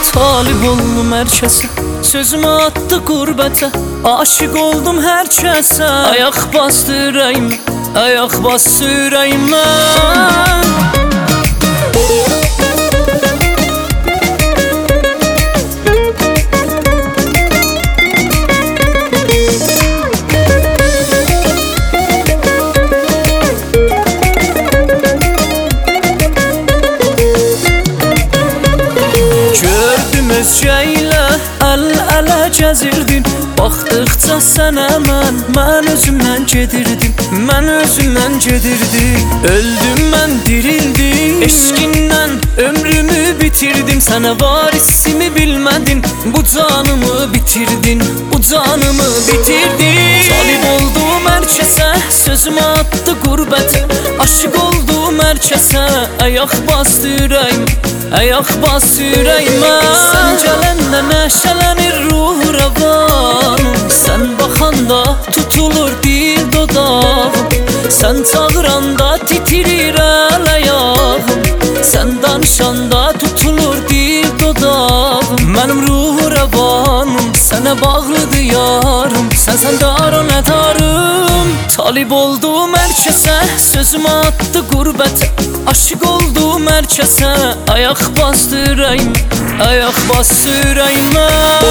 Talib oldum hər kəsə, sözümü atdı qurbətə. Aşıq oldum hər kəsə, ayaq bastı ürəyimə, ayaq bastı ürəyimə. Özcəylə əl-ələ gəzirdin, baxdıqca sənə mən özümdən gedirdim, mən özümdən gedirdim. Öldüm mən dirildim, eşqindən ömrümü bitirdim. Sənə varisimi bilmədin, bu canımı bitirdin, bu canımı bitirdin. Talib oldum hər kəsə, sözümü atdı qurbətə. Aşıq oldum hər kəsə, ayaq bastı ürəyimə, ayaq bastı ürəyimə. Sən gələndə nəşələnir ruh rəvanım, sən baxanda tutulur dil dodağım, sən çağıranda titrir əl ayağım, sən danışanda tutulur dil dodağım. Mənim ruh rəvanım, sənə bağlıdır yarım, sənsən dar o nə darım. Talib oldum hər kəsə, sözümü atdı qurbətə. Aşıq oldum hər kəsə, ayaq bastı ürəyimə, ayaq bastı ürəyimə.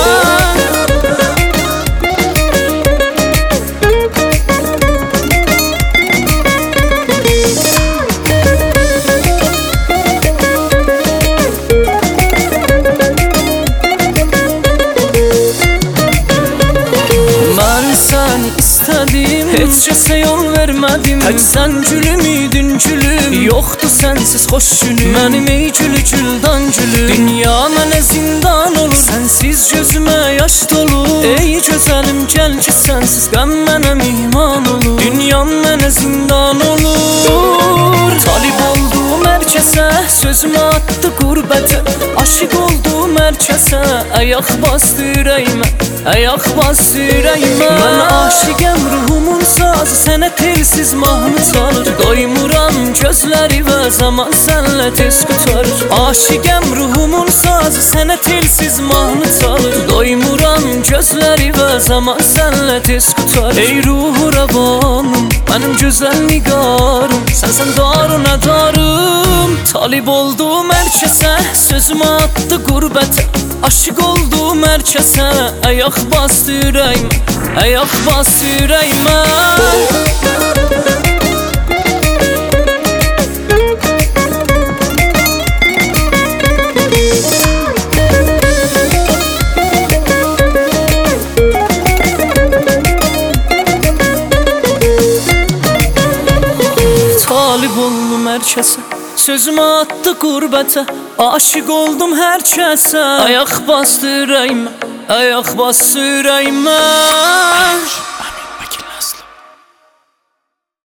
Mən səni istədim, heç kəsə yol vermədim. Tək sən gülüm idin gülüm, yoxdur sənsiz xoş günüm. Mənim ey gülü güldan gülüm, dünya mənə zindan olur, sənsiz gözümə yaş dolur. Ey gözəlim gəl ki sənsiz qəm mənə mihman olur, dünyam mənə zindan olur. Talib oldum hər kəsə, sözümü atdı qurbətə. Aşıq oldum hər kəsə, ayaq bastı ürəyimə, ayaq bastı ürəyimə. Mən aşiqəm, ruhumun sazı sənə telsiz mahnı çalır. Doymuram gözləri və zaman sənlə tez qutarır. Aşiqəm, ruhumun sazı sənə telsiz mahnı çalır. Doymuram gözləri və zaman sənlə tez qutarır. Ey ruhu rəvanım, mənim gözəl nigarım, sənsən dar o nə darım. Talib oldum hər kəsə, sözümü atdı qurbətə. Aşıq oldum hər kəsə, ayaq bastı ürəyimə, ayaq bastı ürəyimə. Talib oldum hər kəsə, sözümü atdı qurbətə. Aşıq oldum hər kəsə, ayaq bastı ürəyimə, ayaq bastı ürəyimə.